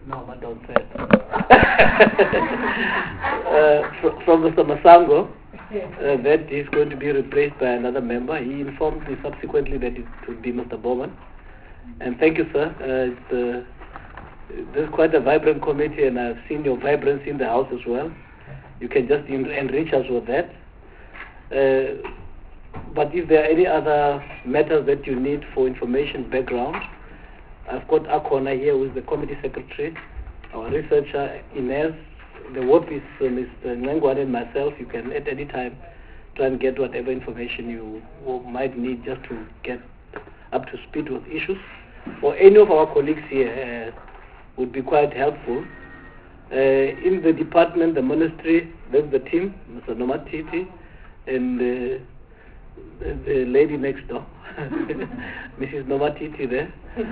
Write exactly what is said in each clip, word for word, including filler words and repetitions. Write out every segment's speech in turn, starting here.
No, but don't say it. uh, fr- from Mister Masango, uh, that is going to be replaced by another member. He informed me subsequently that it would be Mister Bowman. And thank you, sir. Uh, it's, uh, this is quite a vibrant committee, and I've seen your vibrancy in the house as well. You can just en- enrich us with that. Uh, but if there are any other matters that you need for information background, I've got Akona here, who is the committee secretary, our researcher, Inez, the work is uh, Mister Ngwangwane and myself. You can at any time try and get whatever information you might need just to get up to speed with issues. For any of our colleagues here, uh, would be quite helpful. Uh, in the department, the ministry, there's the team, Mister Nomatiti, and uh, the, the lady next door, Missus Nomatiti there.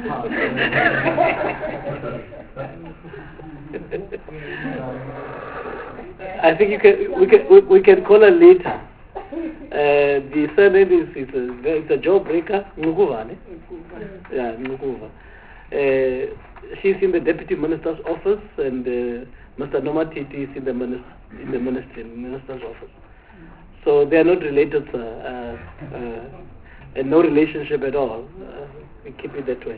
I think you can, we can we, we can call her later. Uh, the surname is, is a, it's a jawbreaker, Nguva, ne? Yeah, Nguva. Uh, she's in the deputy minister's office, and uh, Mister Nomatiti is in the minister, in the ministry, minister's office. So they are not related, uh, uh, uh, and no relationship at all. Uh, we keep it that way.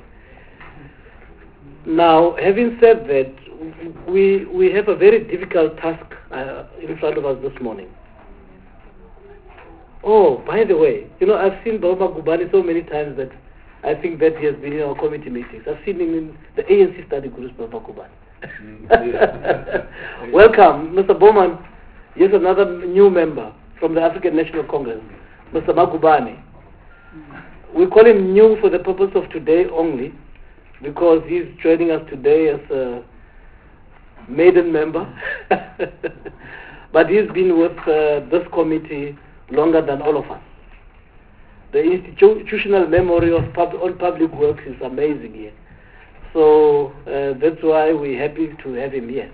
Now, having said that, we we have a very difficult task uh, in front of us this morning. Oh, by the way, you know, I've seen Baba Gubani so many times that I think that he has been in our committee meetings. I've seen him in the A N C study groups, Baba Gubani. Welcome, Mister Bowman. Here's another new member from the African National Congress, Mister Magubani. We call him new for the purpose of today only, because he's joining us today as a maiden member. But he's been with uh, this committee longer than all of us. The institutional memory of pub- on public works is amazing here. So uh, that's why we're happy to have him here.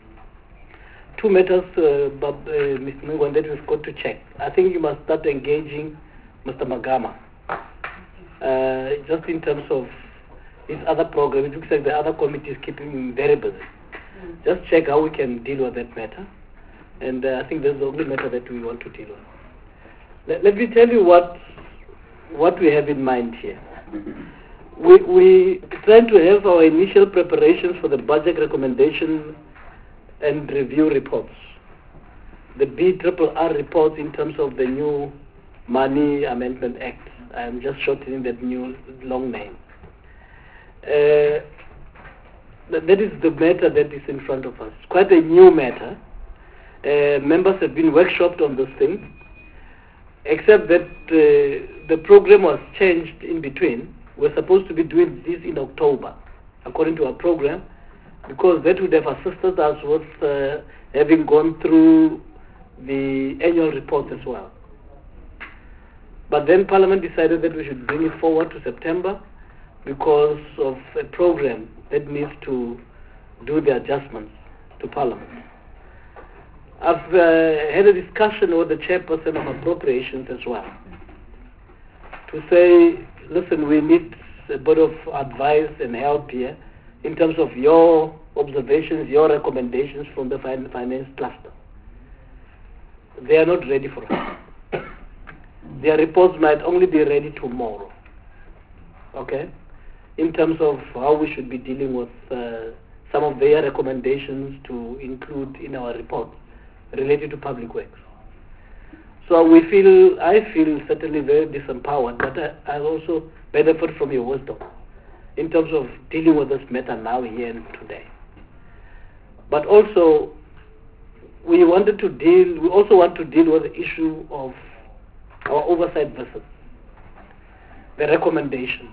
Two matters, uh, but, uh, Mister Ngwangwane, that we've got to check. I think you must start engaging Mister Magama. Uh, just in terms of his other program, it looks like the other committee is keeping him very busy. Mm. Just check how we can deal with that matter. And uh, I think that's the only matter that we want to deal with. Let, let me tell you what what we have in mind here. We we trying to have our initial preparations for the budget recommendation and review reports, the B R R reports in terms of the new Money Amendment Act. I'm just shortening that new long name. Uh, that is the matter that is in front of us. It's quite a new matter. Uh, members have been workshopped on this thing, except that uh, the program was changed in between. We're supposed to be doing this in October, according to our program, because that would have assisted us with uh, having gone through the annual report as well. But then Parliament decided that we should bring it forward to September because of a program that needs to do the adjustments to Parliament. I've uh, had a discussion with the chairperson of appropriations as well to say, listen, we need a bit of advice and help here in terms of your observations, your recommendations from the fin- finance cluster. They are not ready for us. Their reports might only be ready tomorrow, okay, in terms of how we should be dealing with uh, some of their recommendations to include in our report related to public works. So we feel, I feel certainly very disempowered, but I, I also benefit from your wisdom in terms of dealing with this matter now, here and today. But also, we wanted to deal, we also want to deal with the issue of our oversight visits, the recommendations.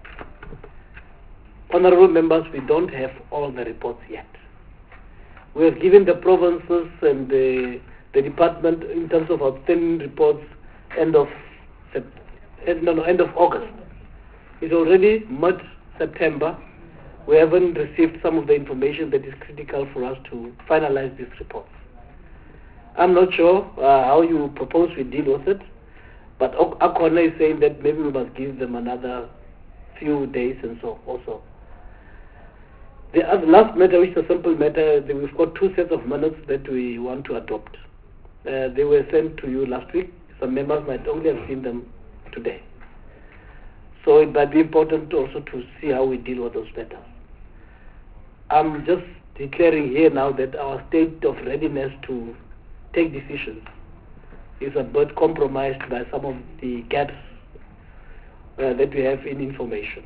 Honorable members, we don't have all the reports yet. We have given the provinces and the, the department in terms of outstanding reports end of no, no, end of August. It's already mid-September. We haven't received some of the information that is critical for us to finalize these reports. I'm not sure uh, how you propose we deal with it, but Akona is saying that maybe we must give them another few days and so also. The other, last matter, which is a simple matter, the, we've got two sets of minutes that we want to adopt. Uh, they were sent to you last week. Some members might only have seen them today. So it might be important also to see how we deal with those matters. I'm just declaring here now that our state of readiness to take decisions is a bit compromised by some of the gaps uh, that we have in information.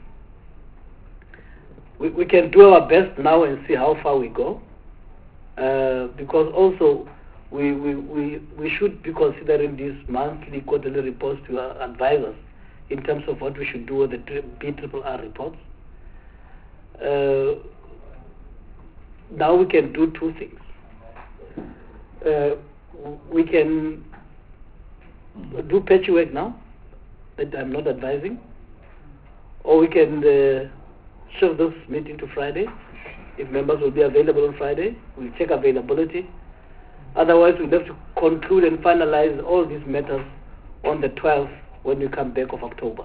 We, we can do our best now and see how far we go, uh, because also we, we, we, we should be considering these monthly quarterly reports to our advisors in terms of what we should do with the B R R reports. Uh, now we can do two things. Uh, we can do patchwork now, that I'm not advising, or we can uh, shift this meeting to Friday. If members will be available on Friday, we'll check availability. Otherwise, we'll have to conclude and finalize all these matters on the twelfth when we come back of October.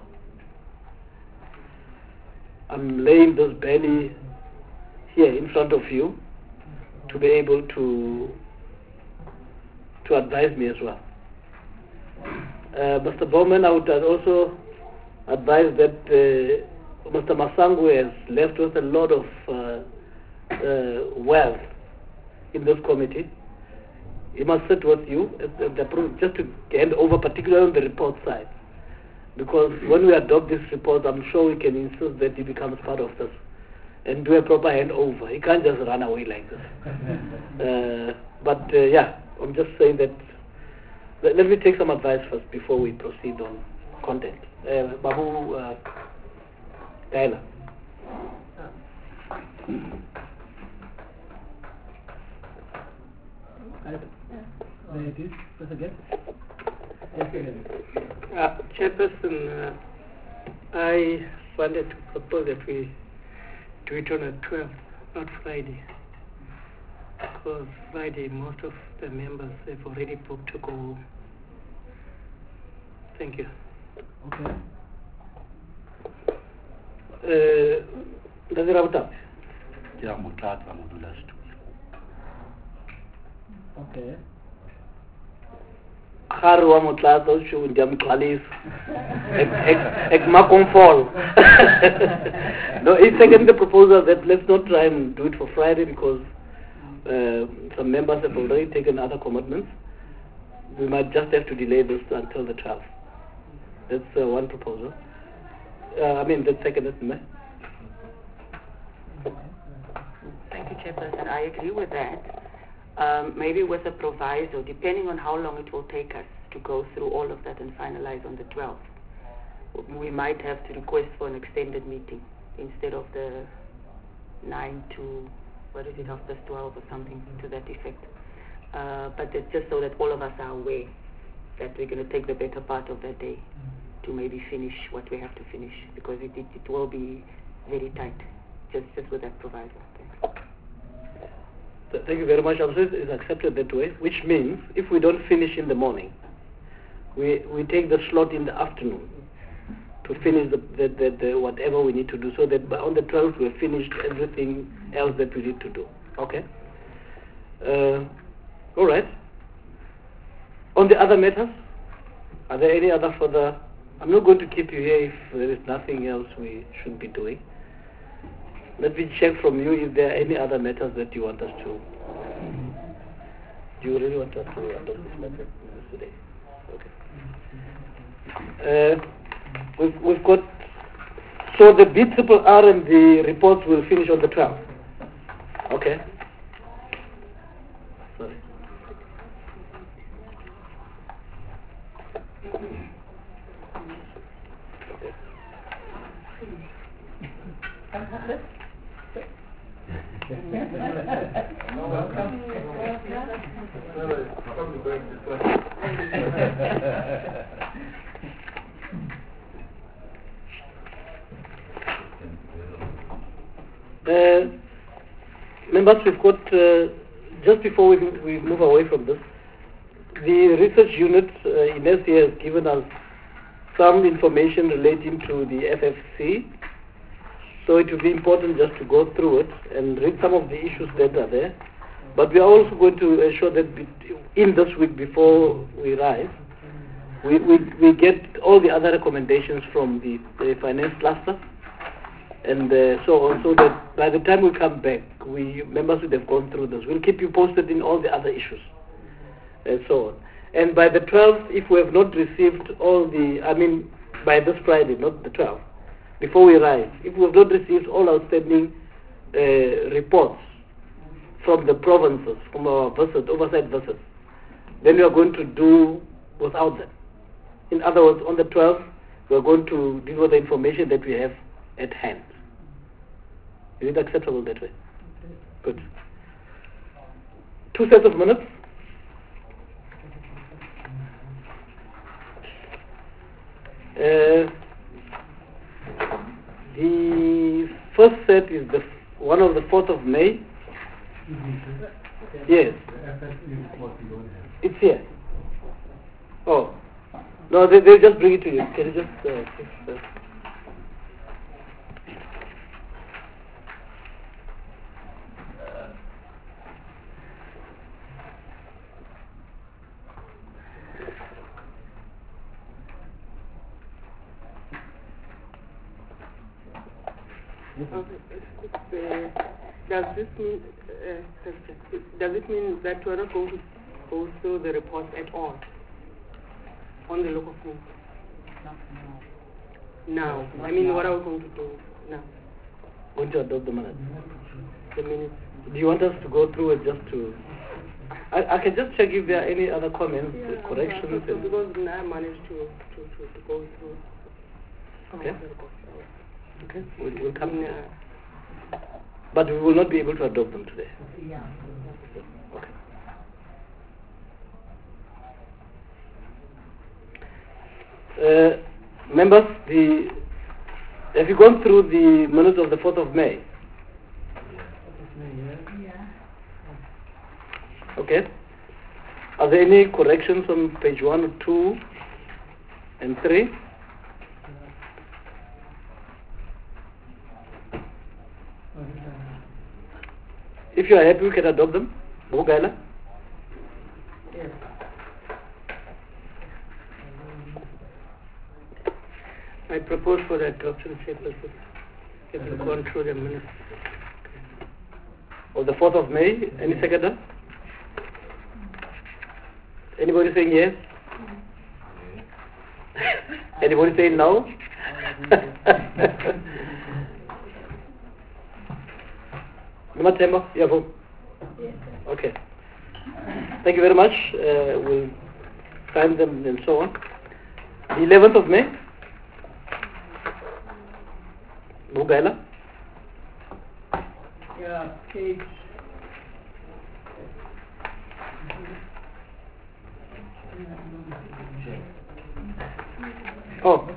I'm laying this belly here in front of you to be able to to advise me as well. Uh, Mister Bowman, I would also advise that uh, Mister Masangu has left us a lot of uh, uh, wealth in this committee. He must sit with you at the, just to hand over, particularly on the report side. Because when we adopt this report, I'm sure we can insist that he becomes part of this and do a proper handover. He can't just run away like this. uh, but uh, yeah, I'm just saying that. Let, let me take some advice first before we proceed on content. Uh, Babu uh, Tyler. Uh, Chairperson, uh, I wanted to propose that we do it on the twelfth, not Friday, because Friday most of the members have already booked to go home. Thank you. Okay. Uh, does it have a Yeah, Mutata Modulast. Okay. Harwa Mutlato should jam Kalis. Ekmakom fall. No, he seconded the proposal that let's not try and do it for Friday because uh, some members have already taken other commitments. We might just have to delay this until the twelfth. That's uh, one proposal. Uh, I mean, that's seconded. Thank you, Chairperson. I agree with that. Um, maybe with a proviso, depending on how long it will take us to go through all of that and finalize on the twelfth. We might have to request for an extended meeting instead of the nine to, what is it, half past twelve or something to that effect. Uh, but it's just so that all of us are aware that we're going to take the better part of that day to maybe finish what we have to finish, because it, it, it will be very tight, just, just with that proviso. Thanks. Thank you very much. I'm sorry it's accepted that way, which means if we don't finish in the morning, we we take the slot in the afternoon to finish the, the, the, the whatever we need to do, so that by on the twelfth we've finished everything else that we need to do. Okay? Uh, all right. On the other matters, are there any other further? I'm not going to keep you here if there is nothing else we should be doing. Let me check from you if there are any other matters that you want us to. Do you really want us to adopt this matter today? Okay. Uh, we've, we've got, so the B R R and the reports will finish on the twelfth. Okay. Sorry. Okay. Uh, members, we've got, uh, just before we, we move away from this, the research unit uh, in S C has given us some information relating to the F F C So it will be important just to go through it and read some of the issues that are there. But we are also going to ensure that in this week before we rise, we, we, we get all the other recommendations from the, the finance cluster. And uh, so on, so that by the time we come back, we members would have gone through this. We'll keep you posted in all the other issues and so on. And by the twelfth, if we have not received all the, I mean, by this Friday, not the twelfth, before we rise, if we have not received all outstanding uh, reports from the provinces, from our visit, oversight visits, then we are going to do without them. In other words, on the twelfth, we are going to deal with the information that we have at hand. Is it acceptable that way? Good. Two sets of minutes. Uh, the first set is the one of the fourth of May. Yes. It's here. Oh. No, they, they'll just bring it to you. Can you just... Uh, just uh, Okay. Does this mean uh, does it mean that we are not going to go through the report at all on the local form? Now, I mean, what are we going to do now? Going to adopt the minutes. The minutes. Do you want us to go through it just to... I, I can just check if there are any other comments, Yeah, uh, corrections. yeah, so because I managed to, to, to, to go through. Okay. Okay, we'll, we'll come In, to uh, that. But we will not be able to adopt them today. Yeah. Okay. Uh, members, the have you gone through the minutes of the fourth of May? Okay. Are there any corrections on page one or two and three? If you are happy, we can adopt them. Bugala? Yes. I propose for the adoption, Chairperson. If you've gone through the minutes. Of the fourth of May, any seconder? Anybody saying yes? Anybody saying no? Matemba, you have Yes. Okay. Thank you very much. Uh, we'll sign them and so on. The eleventh of May. Bugala. Yeah, page. Oh.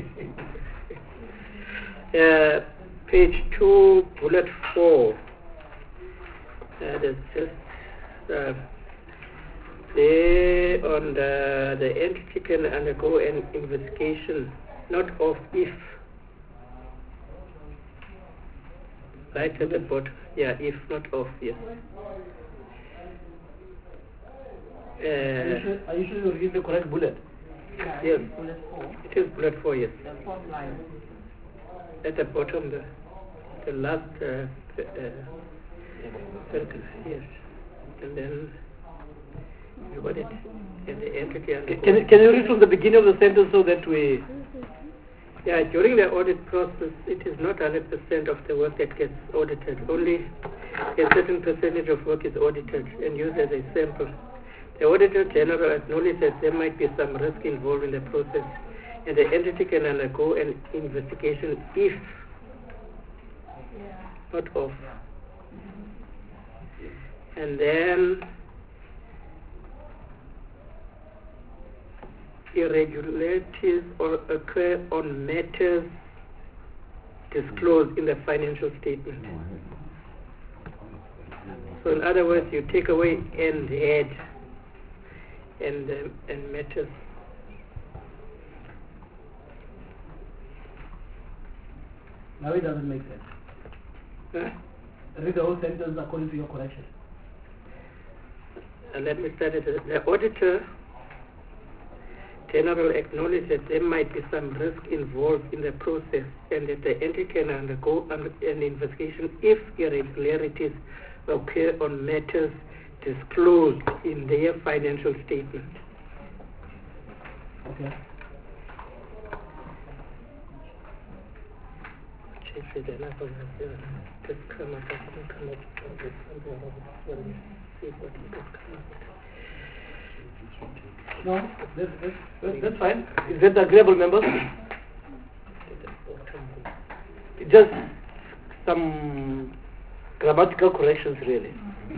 uh, page two, bullet four. That is just uh, they on the the entity can undergo an investigation, not of if. Right at the bottom, yeah, if not of, yes. Uh, are, you sure, are you sure you read the correct bullet? Yeah, yes. Bullet four. It is bullet four, yes. The fourth line. At the bottom, the the last uh, uh, sentence, yes. And then you got it. And the entity and Can, can, you, can you read from the beginning of the sentence so that we... Yeah, during the audit process, it is not one hundred percent of the work that gets audited. Only a certain percentage of work is audited and used as a sample. The Auditor General acknowledged that there might be some risk involved in the process, and the entity can undergo an investigation if, not of. And then irregularities or occur on matters disclosed in the financial statement. So in other words, you take away and add and um, and matters. Now it doesn't make sense. Huh? Read the whole sentence according to your correction. Uh, let me start it. The auditor general acknowledged that there might be some risk involved in the process and that the entity can undergo an, an investigation if irregularities occur on matters disclosed in their financial statement. Okay. No, that's, that's, that's fine. Is that agreeable, members? Just some grammatical corrections, really.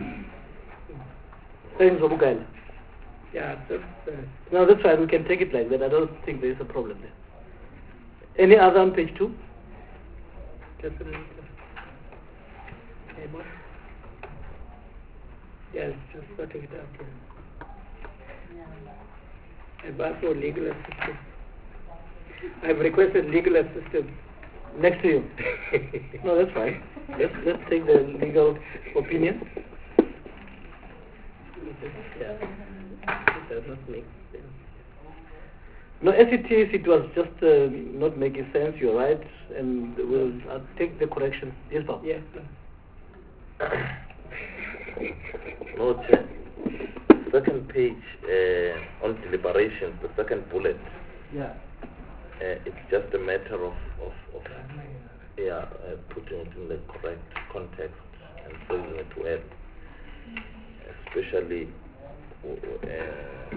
Thanks, Obugaila. Yeah, that's, uh, No, that's fine. We can take it like that. I don't think there is a problem there. Any other on page two? just a minute. Table. Yes, just sorting it out here. I've asked for legal assistance. I've requested legal assistance. Next to you. No, that's fine. Let's, let's take the legal opinion. Yeah. It does not make sense. No, as it is, it was just uh, not making sense. You're right, and we'll uh, take the correction. Yes, Bob. Yes. No, Chair. Second page uh, on deliberations, the second bullet. Yeah. Uh, it's just a matter of, of, of yeah, uh, putting it in the correct context and phrasing it well. Especially uh,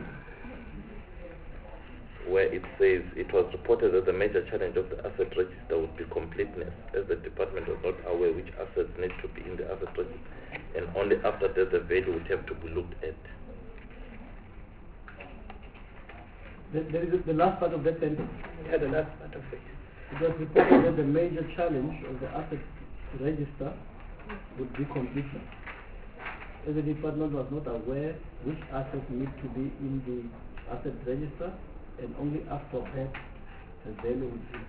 where it says it was reported that the major challenge of the asset register would be completeness, as the department was not aware which assets need to be in the asset register, and only after that the value would have to be looked at. There, there is the last part of that sentence. Yeah, the last part of it. It was reported that the major challenge of the asset register would be completeness, as the department was not aware which assets need to be in the asset register, and only after that the value would be.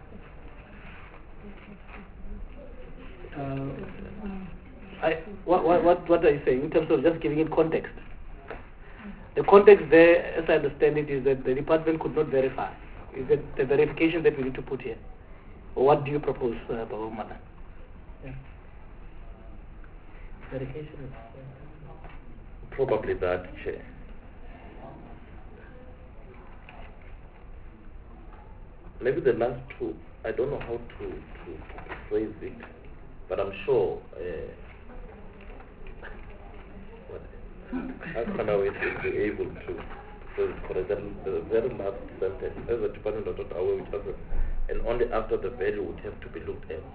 Uh, I, what, what, what are you saying in terms of just giving it context? The context there, as I understand it, is that the department could not verify. Is that the verification that we need to put here? Or what do you propose, uh, Baba Mana? Yeah. Verification is... Uh, Probably that, Chair. Maybe the last two, I don't know how to, to, to phrase it, but I'm sure uh, what, how can I be able to phrase it correct? The, the very last sentence, as the department was not aware which other, and only after the value would have to be looked at.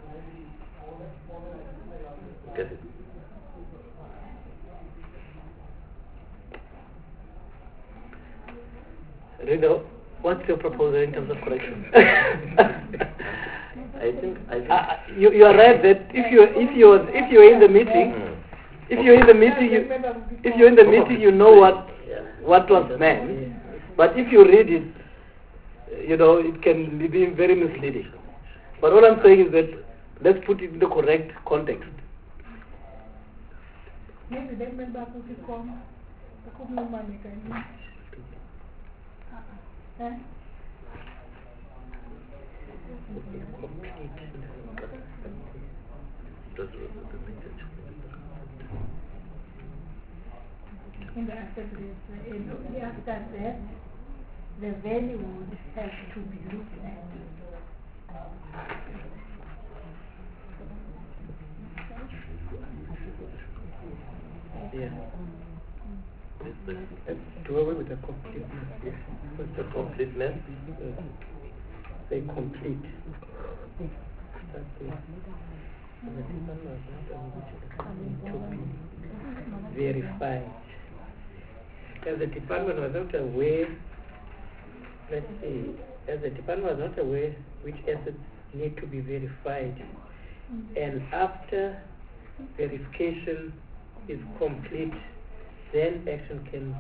Get it? Rido, what's your proposal in terms of correction? I think I think uh, you you are right that if you if you if you're in the meeting, mm, if you're in the meeting, you, if you're in the meeting, you know what what was meant. But if you read it, you know it can be very misleading. But all I'm saying is that let's put it in the correct context. Maybe they went back to the com. I couldn't know money. Huh? In the asset register, and only after that, the value would have to be looked at. yeah. Uh, do away with the completeness. Yeah. What's the completeness. Uh, say complete. That's it. And the department was not aware which to be verified. As the department was not aware, let's see, as the department was not aware which assets need to be verified, and after verification is complete, then action can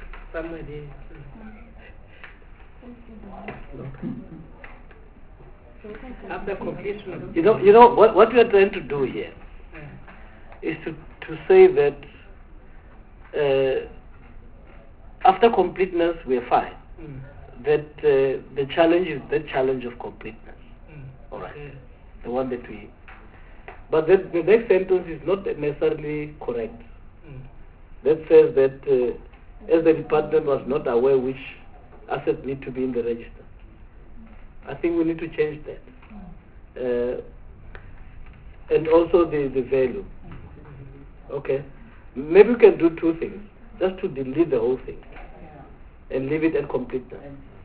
somebody look. After completion of You know, you know what, what we are trying to do here is to, to say that uh, after completeness we are fine. Mm. That uh, the challenge is the challenge of completeness. Mm. All right, Okay. the one that we. But that the next sentence is not necessarily correct. Mm. That says that uh, as the department was not aware which assets need to be in the register. I think we need to change that. Uh, and also the, the value. Okay. Maybe we can do two things. Just to delete the whole thing and leave it at completeness.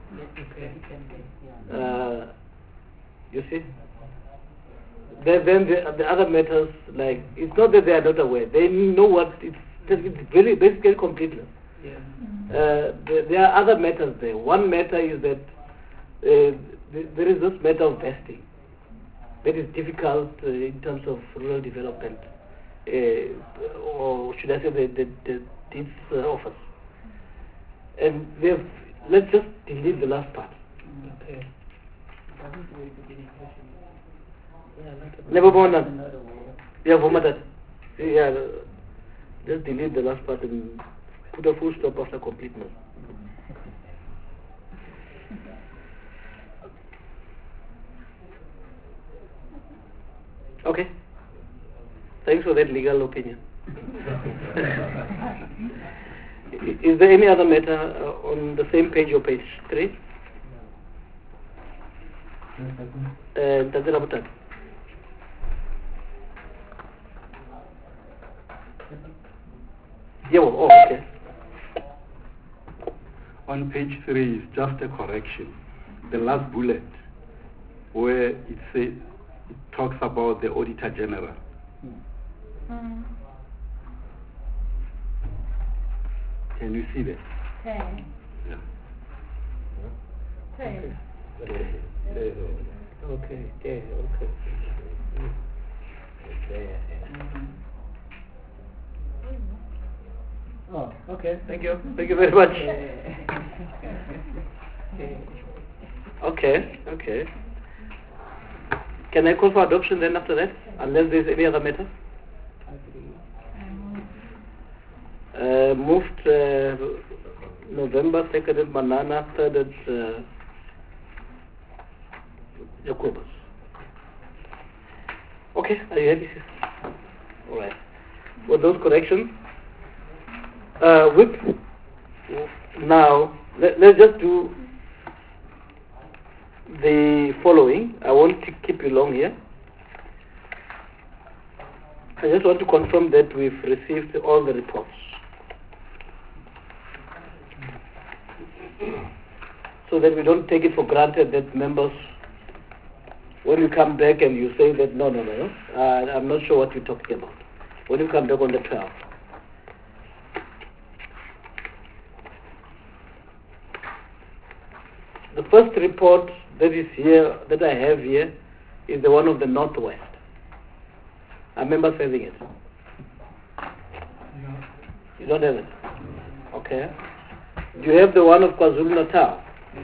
Uh, you see? Then, then the, the other matters, like, it's not that they are not aware. They know what, it's, it's very basically completeness. Yeah. Uh, there, there are other matters there. One matter is that uh, th- there is this matter of vesting. That is difficult uh, in terms of rural development, uh, or should I say the, the, the deeds uh, office. And we have, let's just delete the last part. Okay. Never born. Yeah, formatted. Yeah, uh, just delete the last part and put a full stop after completeness. Okay. Thanks for that legal opinion. Is there any other matter uh, on the same page or page three? Uh, Ntate Rabutani. Yeah, well, oh, okay. On page three is just a correction. The last bullet, where it says, it talks about the Auditor General. Mm. Can you see that? Okay. Yeah. Okay. Okay. Okay. Okay. Okay. Oh, okay. Thank you. Thank you very much. Okay. Okay. Can I call for adoption then after that? Unless there's any other matter? Uh, moved uh, November, seconded Manana, thirded uh, Jacobus. Okay, are you happy? Alright. For those corrections, uh, with now, let, let's just do the following. I won't keep you long here. I just want to confirm that we've received all the reports. So that we don't take it for granted that members, when you come back and you say that, no, no, no, no, uh, I'm not sure what you're talking about. When you come back on the twelfth. The first report that is here, that I have here, is the one of the Northwest. Are members having it? You don't have it? Okay. Do you have the one of KwaZulu-Natal?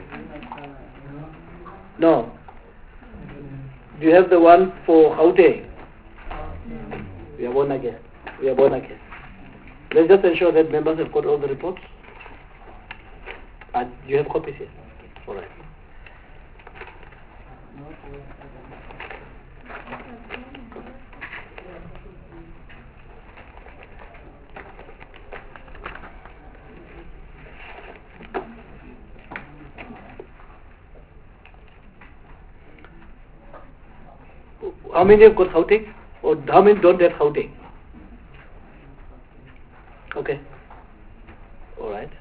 No. Do you have the one for Gauteng? We are born again. We are born again. Let's just ensure that members have got all the reports. Uh, do you have copies here? All right. How many have got Gauteng? Or how many don't have Gauteng? Okay. All right.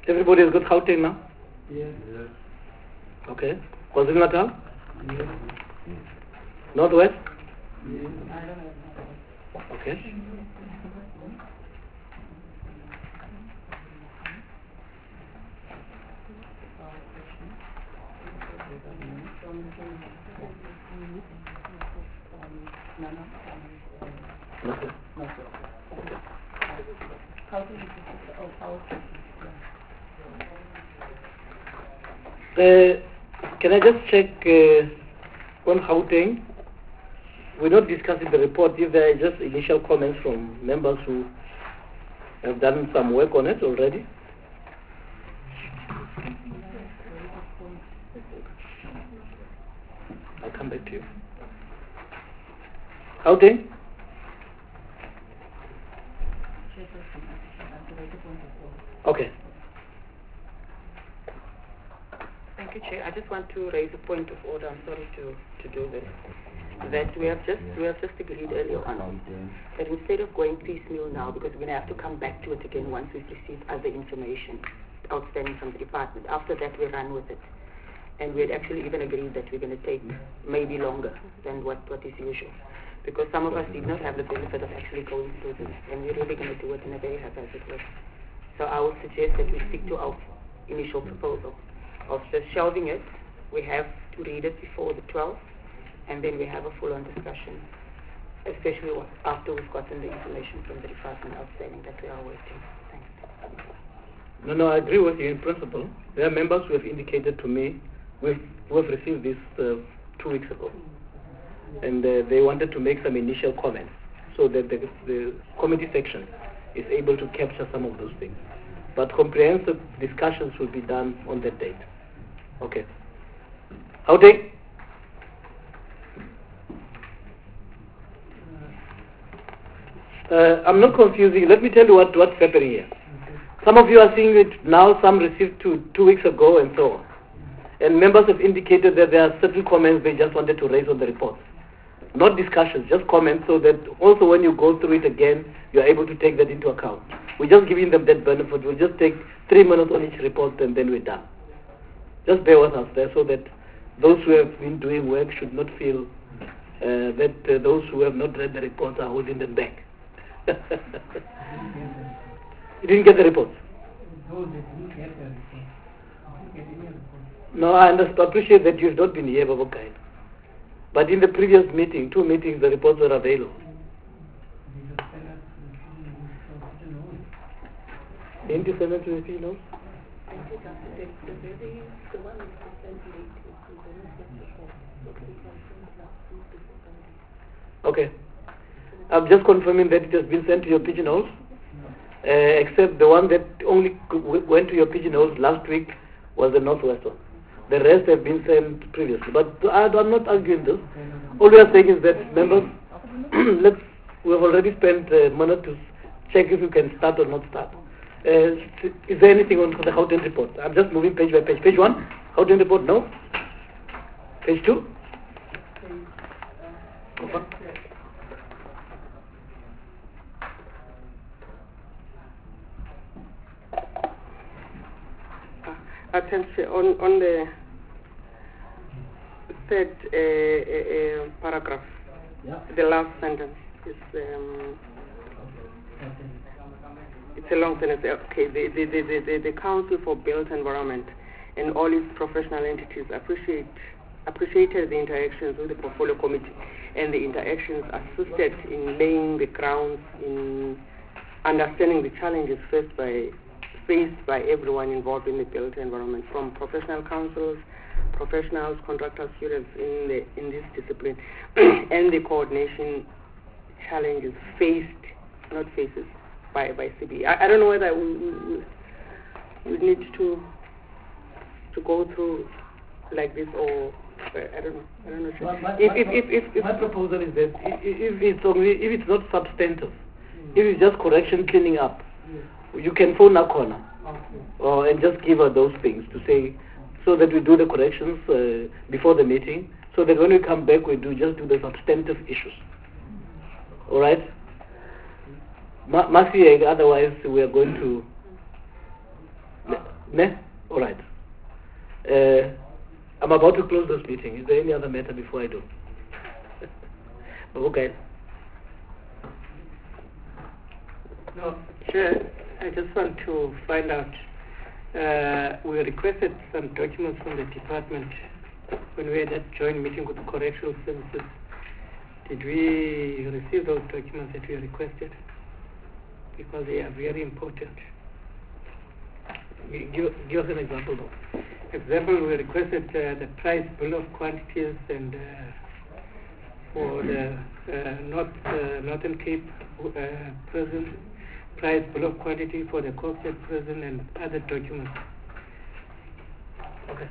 Everybody has got Gauteng now? Yes. Yes. Okay. KwaZulu-Natal? Yes. Northwest? Yes. Okay. Okay. Uh, can I just check uh, on Gauteng? We're not discussing the report. If there are just initial comments from members who have done some work on it already. I'll come back to you. Gauteng? Okay. Thank you, Chair. I just want to raise a point of order. I'm sorry to, to do this. That we have just we have just agreed earlier on that instead of going piecemeal now, because we're going to have to come back to it again once we've received other information outstanding from the department. After that, we run with it. And we had actually even agreed that we're going to take maybe longer than what, what is usual. Because some of us did not have the benefit of actually going through this, and we're really going to do it in a very haphazard way. So I would suggest that we stick to our initial proposal of just shelving it. We have to read it before the twelfth, and then we have a full-on discussion, especially after we've gotten the information from the department outstanding that we are waiting. Thanks. No, no, I agree with you in principle. There are members who have indicated to me we've, we've received this uh, two weeks ago, and uh, they wanted to make some initial comments so that the, the committee section is able to capture some of those things. But comprehensive discussions will be done on that date. Okay. Gauteng? Uh, I'm not confusing. Let me tell you what, what's happening here. Some of you are seeing it now, some received two, two weeks ago, and so on. And members have indicated that there are certain comments they just wanted to raise on the report. Not discussions, just comments, so that also when you go through it again, you are able to take that into account. We're just giving them that benefit. We'll just take three minutes on each report, and then we're done. Just bear with us there, so that those who have been doing work should not feel uh, that uh, those who have not read the reports are holding them back. You didn't get the report? Those that didn't get the report. Didn't get any report. No, I understand, appreciate that you've not been here, Babu Kain. But in the previous meeting, two meetings, the reports were available. Didn't you send them to the P N O? Okay. I'm just confirming that it has been sent to your pigeonholes, uh, except the one that only went to your pigeonholes last week was the Northwest one. The rest have been sent previously. But I, I'm not arguing this. All we are saying is that, members, let's, we have already spent a minute to check if you can start or not start. Uh, is there anything on the Gauteng report? I'm just moving page by page. Page one, Gauteng report, no? Page two? Over. Attention on, on the third uh, uh, uh, paragraph, Yeah. the last sentence is um, it's a long sentence. Okay, the the, the, the, the the Council for Built Environment and all its professional entities appreciate appreciated the interactions with the portfolio committee, and the interactions assisted in laying the grounds in understanding the challenges faced by faced by everyone involved in the built environment, from professional councils, professionals, contractors, students in the in this discipline, and the coordination challenges faced, not faces, by by C B E. I, I don't know whether we, we, we need to to go through like this, or I don't know. I don't know. Well, my, if, my, if, if, if, if my proposal is that if, if it's only if it's not substantive, mm. if it's just correction, cleaning up, mm. you can phone Nakona, okay. or and just give her those things to say, so that we do the corrections uh, before the meeting, so that when we come back we do just do the substantive issues. Mm. All right. Ma- Maxi, otherwise we are going to. Ne? All right. Uh, I'm about to close this meeting. Is there any other matter before I do? Okay. No, Chair, I just want to find out. Uh, we requested some documents from the department when we had that joint meeting with correctional services. Did we receive those documents that we requested? Because they are very important. Give, give us an example though. Example, we requested uh, the price bill of quantities and uh, for the uh, North, uh, Northern Cape uh, prison, price bill of quantity for the Coxhead prison and other documents. Okay.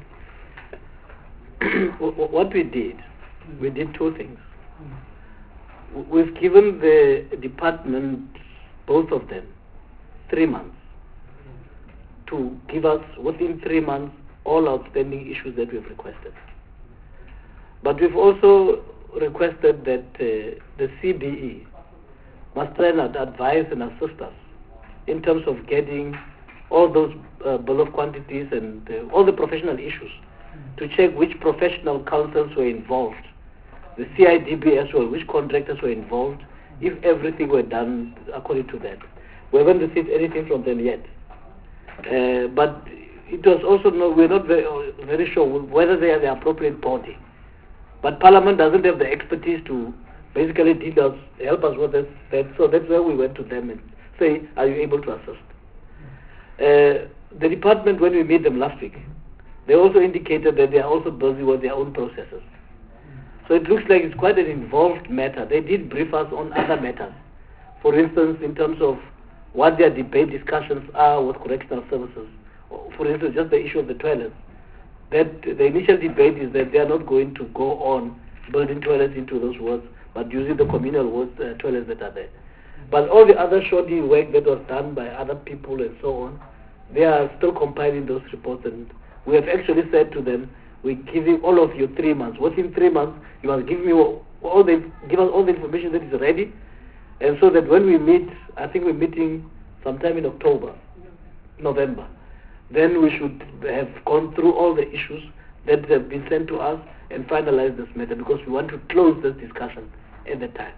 What we did, we did two things. We've given the department, both of them, three months to give us within three months all outstanding issues that we've requested. But we've also requested that uh, the C B E must try and advise and assist us in terms of getting all those uh, bill of quantities and uh, all the professional issues to check which professional councils were involved, the C I D B as well, which contractors were involved, if everything were done according to that. We haven't received anything from them yet. Uh, but it was also, no, we're not very, uh, very sure whether they are the appropriate body. But Parliament doesn't have the expertise to basically deal us, help us with this, that, so that's where we went to them and say, are you able to assist? Uh, the department, when we met them last week, they also indicated that they are also busy with their own processes. So it looks like it's quite an involved matter. They did brief us on other matters. For instance, in terms of what their debate discussions are with correctional services. For instance, just the issue of the toilets. That the initial debate is that they are not going to go on building toilets into those wards, but using the communal wards, uh, toilets that are there. But all the other shoddy work that was done by other people and so on, they are still compiling those reports, and we have actually said to them, we're giving all of you three months. Within three months, you must give me all the, give us all the information that is ready, and so that when we meet, I think we're meeting sometime in October, November, then we should have gone through all the issues that have been sent to us and finalize this matter, because we want to close this discussion at the time.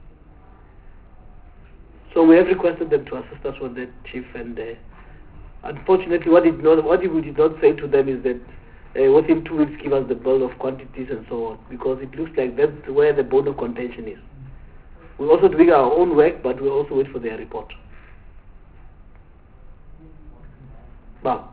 So we have requested them to assist us with the chief, and uh, unfortunately what, did not, what we did not say to them is that uh, within two weeks give us the bill of quantities and so on, because it looks like that's where the bone of contention is. We're also doing our own work, but we'll also wait for their report. Wow.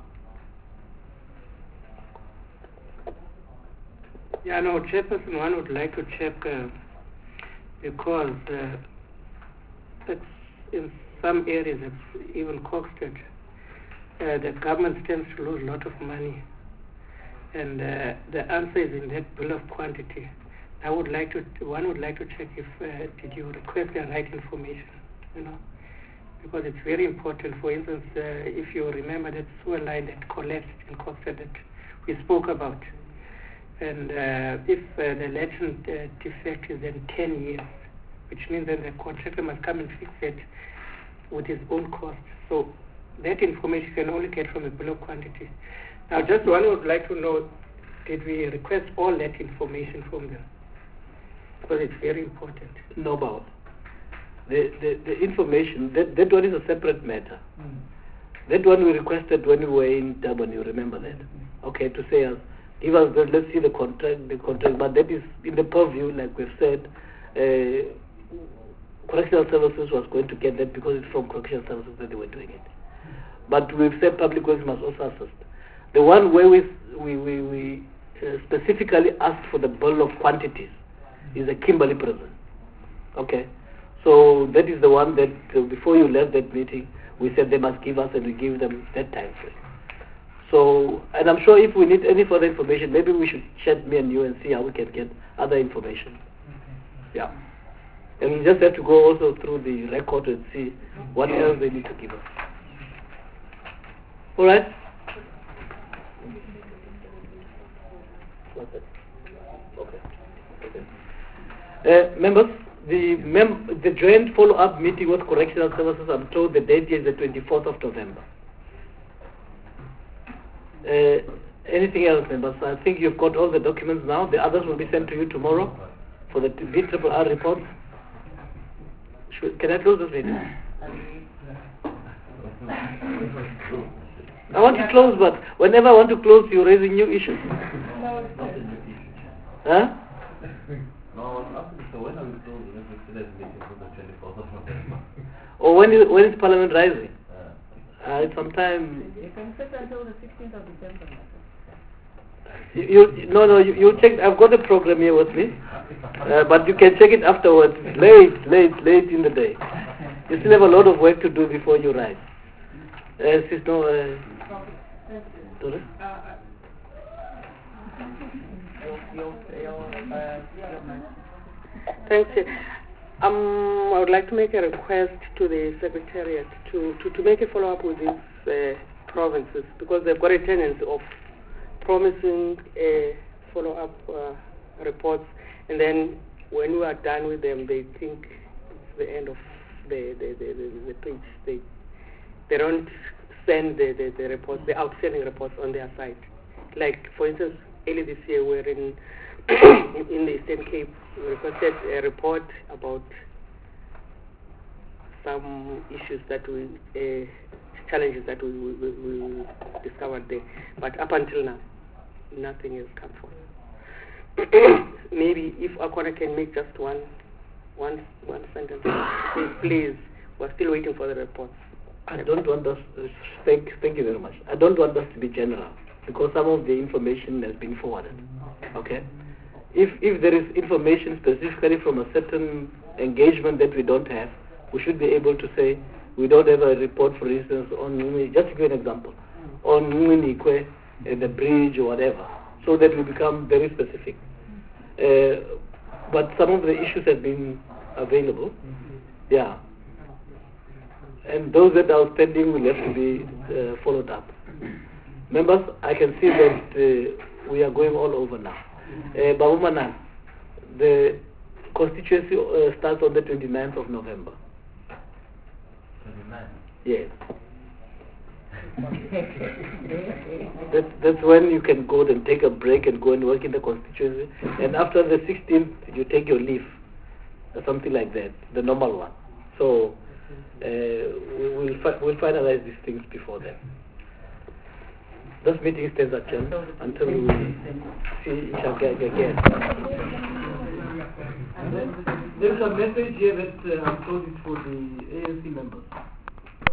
Yeah, no, Chairperson, one would like to check uh, because uh, it's in some areas, it's even Coxhead, uh, the government stands to lose a lot of money, and uh, the answer is in that bill of quantity. I would like to, one would like to check if uh, did you request the right information, you know, because it's very important. For instance, uh, if you remember that sewer line that collapsed in Coxhead that we spoke about, and uh, if uh, the legend uh, defect is in ten years, which means that the contractor must come and fix it with his own cost. So that information you can only get from the bill of quantity. Now, just one would like to know, did we request all that information from them? Because it's very important. No, about the, the, the information, that, that one is a separate matter. Mm. That one we requested when we were in Durban, you remember that? Mm. Okay, to say us, give us, the, let's see the contract, the contract, but that is in the purview, like we've said, uh, correctional services was going to get that because it's from correctional services that they were doing it. But we've said public works must also assist. The one where we, we, we, we uh, specifically asked for the bill of quantities is the Kimberley prison. Okay? So that is the one that uh, before you left that meeting, we said they must give us, and we give them that time frame. So, and I'm sure if we need any further information, maybe we should chat, me and you, and see how we can get other information. Yeah. And we just have to go also through the record and see what else they need to give us. All right? Okay. Uh, members, the mem the joint follow-up meeting with correctional services, I'm told the date is the twenty-fourth of November. Uh, anything else, members? I think you've got all the documents now. The others will be sent to you tomorrow for the B R R R reports. Should, can I close this meeting? I want to close, but whenever I want to close, you're raising new issues. Huh? No, so when are we closing the next meeting for the twenty-fourth of November? Or when is, when is Parliament rising? Uh, Uh, sometime. You can set until the sixteenth of December. You, you no no you, you check. I've got the program here with me, uh, but you can check it afterwards. It's late, late, late in the day. You still have a lot of work to do before you rise. Uh, sis, no, uh, sorry? Thanks. Um, I would like to make a request to the Secretariat to, to, to make a follow-up with these uh, provinces, because they've got a tendency of promising uh, follow-up uh, reports, and then when we are done with them, they think it's the end of the, the, the, the, the page. They, they don't send the, the, the reports, the outstanding reports on their side. Like, for instance, early this year, we're in in the Eastern Cape, we requested a report about some issues that we, uh, challenges that we, we, we discovered there. But up until now, nothing has come forth. Maybe if Akona can make just one, one, one sentence, say, please, we're still waiting for the reports. I don't want us, uh, thank, thank you very much. I don't want us to be general, because some of the information has been forwarded, okay? If, if there is information specifically from a certain engagement that we don't have, we should be able to say, we don't have a report, for instance, on, just to give an example, on Mwinikwe, uh, the bridge or whatever, so that we become very specific. Uh, but some of the issues have been available, yeah. And those that are outstanding will have to be uh, followed up. Members, I can see that uh, we are going all over now. Uh, Bawumana, the constituency uh, starts on the twenty-ninth of November. twenty-nine? Yes. that, that's when you can go and take a break and go and work in the constituency. And after the sixteenth, you take your leave, or something like that, the normal one. So uh, we, we'll, fi we'll finalize these things before then. This meeting stands adjourned until we see each other again. There is a message here that uh, I'm told it's for the A N C members.